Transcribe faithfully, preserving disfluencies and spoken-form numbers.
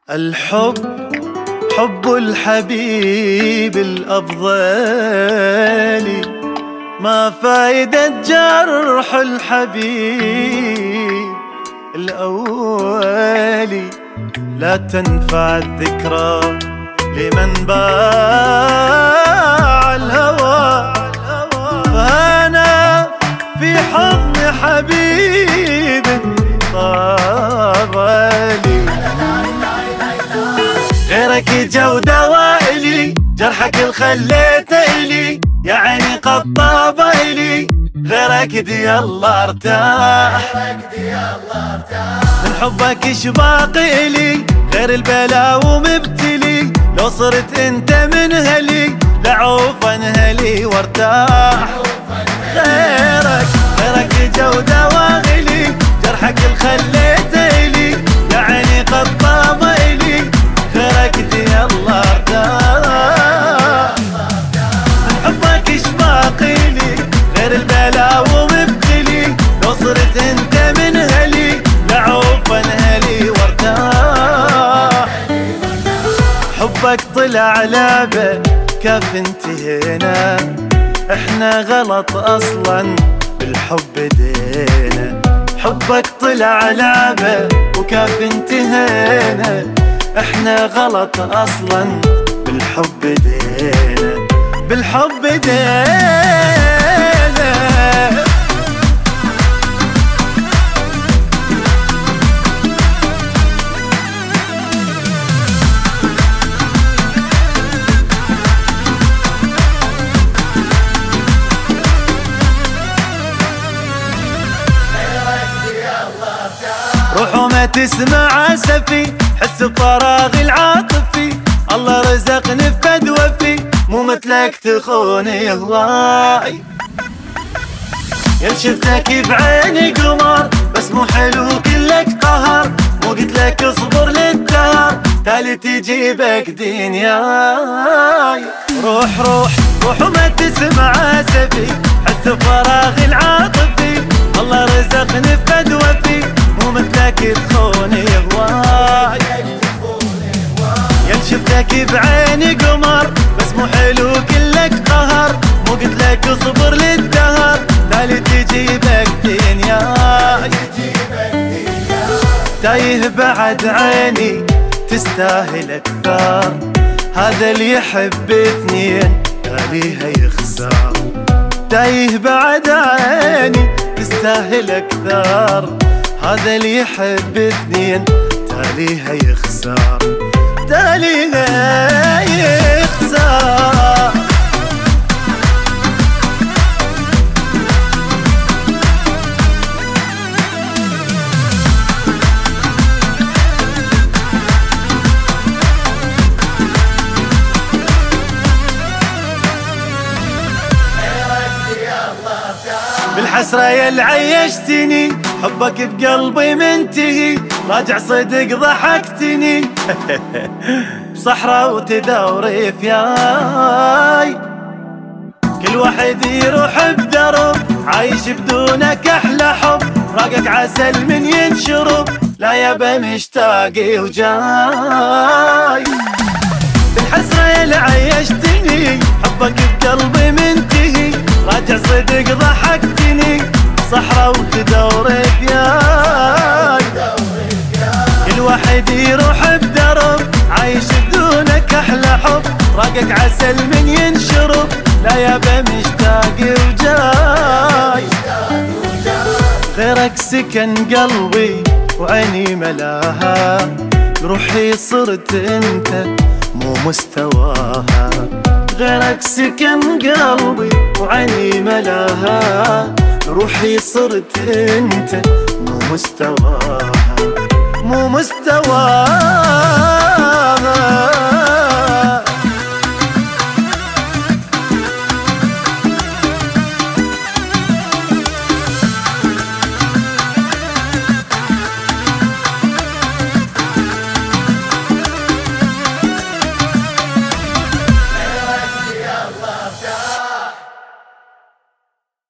الحب حب الحبيب الأفضل، ما فايدة جرح الحبيب الأول. لا تنفع الذكرى لمن باع الهوى، فأنا في حضن حبيب طابلي. غيرك جو دوائلي، جرحك الخليت إلي، يا عيني قطاب إلي. غيرك دي الله ارتاح، من حبك شباق إلي. غير البلا ومبتلي، لو صرت انت من هلي لعوف انهلي وارتاح. غيرك غيرك جو دوائلي، جرحك الخليت إلي، يا عيني قطاب إلي. غيرك دي الله ارتاح، من حبك شباق إلي. غير البلا ومبتلي، لو صرت انت من هلي لعوف انهلي وارتاح. حبك طلع لعبة كيف انتهينا، احنا غلط اصلا بالحب دينا. حبك طلع لعبة وكيف انتهينا، احنا غلط اصلا بالحب دينا، بالحب دينا. روح وما تسمع اسفي، حس بفراغي العاطفي. الله رزقني بفد وفي، مو مثلك تخوني هواي. يل شفتك بعيني قمر، بس مو حلو كلك قهر. مو قلتلك اصبر للدهر، تالي تجيبك دنياي. روح روح روح وما تسمع اسفي، حس بفراغي العاطفي. الله رزقني بفد وفي، مو مثلك تخوني هواي. يل شفتك بعيني قمر، بس مو حلو كلك قهر. مو قلتلك اصبر للدهر، تالي تجيبك دنياي. تايه بعد عيني تستاهل اكثر، هذا اللي يحب اثنين تاليها يخسر. تايه بعد عيني تستاهل اكثر، هذا اللي يحب اثنين تاليها يخسر، تاليها يخسر. بالحسرة يل عيشتني، حبك بقلبي منتهي. راجع صدق ضحكتني بصحراء وتدوري فياي. كل واحد يروح بدرب، عايش بدونك احلى حب. راقك عسل من ينشرب، لا يابا مشتاقي وجاي. بالحسرة يل عيشتني، حبك بقلبي منتهي. راجع صدق ضحكتني، صحراء وتدوري فياي. كل واحد يروح بدرب، عايش بدونك احلى حب. راقك عسل من ينشرب، لا يابا مشتاقي وجاي. غيرك سكن قلبي وعيني ملاها، روحي صرت انت مو مستواها. غيرك سكن قلبي وعيني ملاها، روحي صرت انت مو مستواها، مو مستواها.